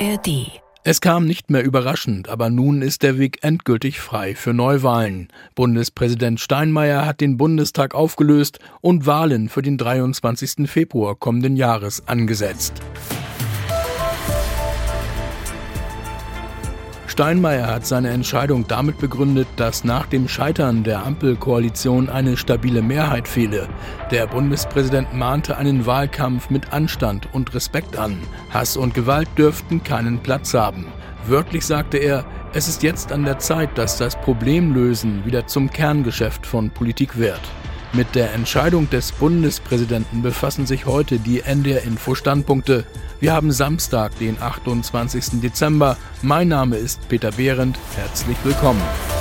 ARD. Es kam nicht mehr überraschend, aber nun ist der Weg endgültig frei für Neuwahlen. Bundespräsident Steinmeier hat den Bundestag aufgelöst und Wahlen für den 23. Februar kommenden Jahres angesetzt. Steinmeier hat seine Entscheidung damit begründet, dass nach dem Scheitern der Ampelkoalition eine stabile Mehrheit fehle. Der Bundespräsident mahnte einen Wahlkampf mit Anstand und Respekt an. Hass und Gewalt dürften keinen Platz haben. Wörtlich sagte er, es ist jetzt an der Zeit, dass das Problemlösen wieder zum Kerngeschäft von Politik wird. Mit der Entscheidung des Bundespräsidenten befassen sich heute die NDR-Info-Standpunkte. Wir haben Samstag, den 28. Dezember. Mein Name ist Peter Behrendt. Herzlich willkommen.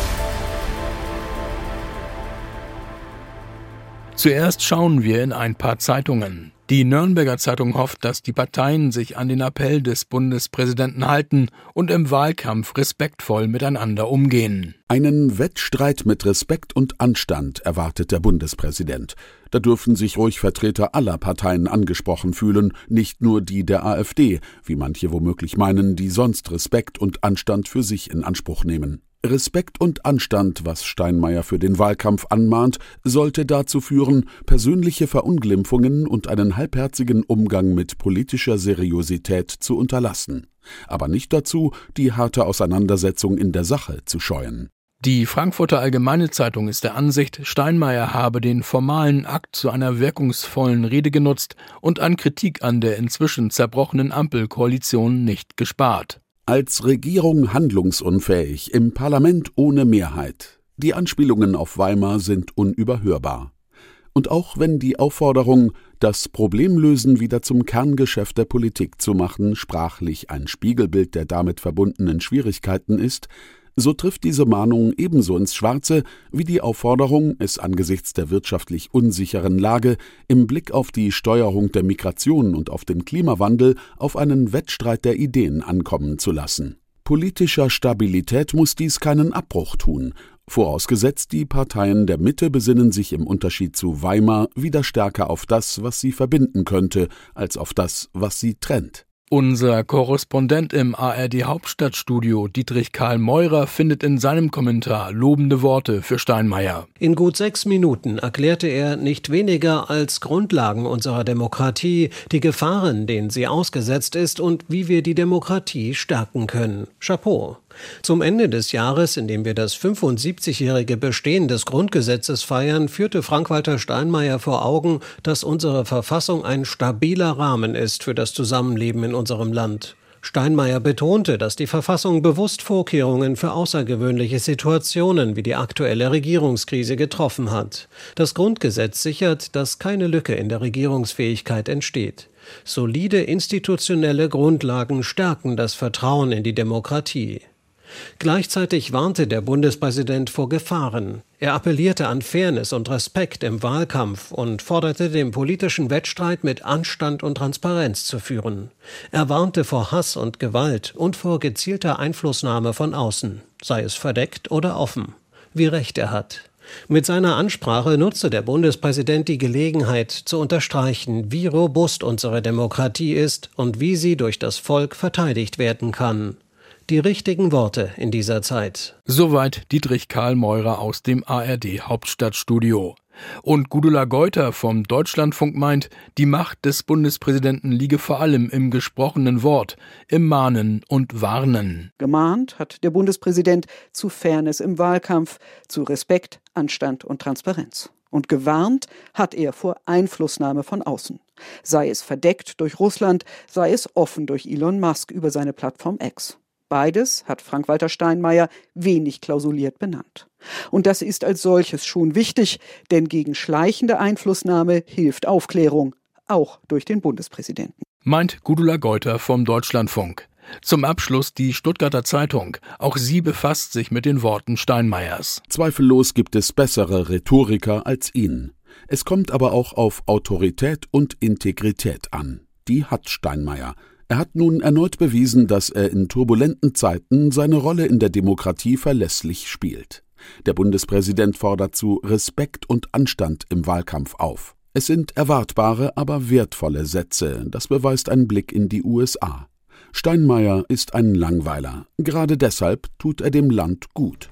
Zuerst schauen wir in ein paar Zeitungen. Die Nürnberger Zeitung hofft, dass die Parteien sich an den Appell des Bundespräsidenten halten und im Wahlkampf respektvoll miteinander umgehen. Einen Wettstreit mit Respekt und Anstand erwartet der Bundespräsident. Da dürfen sich ruhig Vertreter aller Parteien angesprochen fühlen, nicht nur die der AfD, wie manche womöglich meinen, die sonst Respekt und Anstand für sich in Anspruch nehmen. Respekt und Anstand, was Steinmeier für den Wahlkampf anmahnt, sollte dazu führen, persönliche Verunglimpfungen und einen halbherzigen Umgang mit politischer Seriosität zu unterlassen. Aber nicht dazu, die harte Auseinandersetzung in der Sache zu scheuen. Die Frankfurter Allgemeine Zeitung ist der Ansicht, Steinmeier habe den formalen Akt zu einer wirkungsvollen Rede genutzt und an Kritik an der inzwischen zerbrochenen Ampelkoalition nicht gespart. Als Regierung handlungsunfähig, im Parlament ohne Mehrheit. Die Anspielungen auf Weimar sind unüberhörbar. Und auch wenn die Aufforderung, das Problemlösen wieder zum Kerngeschäft der Politik zu machen, sprachlich ein Spiegelbild der damit verbundenen Schwierigkeiten ist, so trifft diese Mahnung ebenso ins Schwarze wie die Aufforderung, es angesichts der wirtschaftlich unsicheren Lage im Blick auf die Steuerung der Migration und auf den Klimawandel auf einen Wettstreit der Ideen ankommen zu lassen. Politischer Stabilität muss dies keinen Abbruch tun, vorausgesetzt die Parteien der Mitte besinnen sich im Unterschied zu Weimar wieder stärker auf das, was sie verbinden könnte, als auf das, was sie trennt. Unser Korrespondent im ARD-Hauptstadtstudio, Dietrich Karl Meurer, findet in seinem Kommentar lobende Worte für Steinmeier. In gut 6 Minuten erklärte er nicht weniger als Grundlagen unserer Demokratie, die Gefahren, denen sie ausgesetzt ist und wie wir die Demokratie stärken können. Chapeau. Zum Ende des Jahres, in dem wir das 75-jährige Bestehen des Grundgesetzes feiern, führte Frank-Walter Steinmeier vor Augen, dass unsere Verfassung ein stabiler Rahmen ist für das Zusammenleben in unserem Land. Steinmeier betonte, dass die Verfassung bewusst Vorkehrungen für außergewöhnliche Situationen wie die aktuelle Regierungskrise getroffen hat. Das Grundgesetz sichert, dass keine Lücke in der Regierungsfähigkeit entsteht. Solide institutionelle Grundlagen stärken das Vertrauen in die Demokratie. Gleichzeitig warnte der Bundespräsident vor Gefahren. Er appellierte an Fairness und Respekt im Wahlkampf und forderte den politischen Wettstreit mit Anstand und Transparenz zu führen. Er warnte vor Hass und Gewalt und vor gezielter Einflussnahme von außen, sei es verdeckt oder offen. Wie recht er hat. Mit seiner Ansprache nutzte der Bundespräsident die Gelegenheit, zu unterstreichen, wie robust unsere Demokratie ist und wie sie durch das Volk verteidigt werden kann. Die richtigen Worte in dieser Zeit. Soweit Dietrich Karl Meurer aus dem ARD-Hauptstadtstudio. Und Gudula Geuter vom Deutschlandfunk meint, die Macht des Bundespräsidenten liege vor allem im gesprochenen Wort, im Mahnen und Warnen. Gemahnt hat der Bundespräsident zu Fairness im Wahlkampf, zu Respekt, Anstand und Transparenz. Und gewarnt hat er vor Einflussnahme von außen. Sei es verdeckt durch Russland, sei es offen durch Elon Musk über seine Plattform X. Beides hat Frank-Walter Steinmeier wenig klausuliert benannt. Und das ist als solches schon wichtig, denn gegen schleichende Einflussnahme hilft Aufklärung, auch durch den Bundespräsidenten. Meint Gudula Geuter vom Deutschlandfunk. Zum Abschluss die Stuttgarter Zeitung. Auch sie befasst sich mit den Worten Steinmeiers. Zweifellos gibt es bessere Rhetoriker als ihn. Es kommt aber auch auf Autorität und Integrität an. Die hat Steinmeier. Er hat nun erneut bewiesen, dass er in turbulenten Zeiten seine Rolle in der Demokratie verlässlich spielt. Der Bundespräsident fordert zu Respekt und Anstand im Wahlkampf auf. Es sind erwartbare, aber wertvolle Sätze, das beweist ein Blick in die USA. Steinmeier ist ein Langweiler. Gerade deshalb tut er dem Land gut.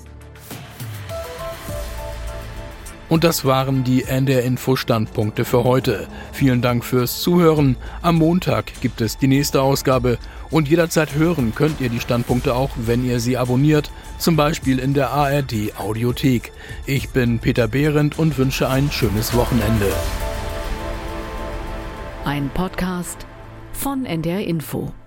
Und das waren die NDR-Info-Standpunkte für heute. Vielen Dank fürs Zuhören. Am Montag gibt es die nächste Ausgabe. Und jederzeit hören könnt ihr die Standpunkte auch, wenn ihr sie abonniert, zum Beispiel in der ARD-Audiothek. Ich bin Peter Behrendt und wünsche ein schönes Wochenende. Ein Podcast von NDR Info.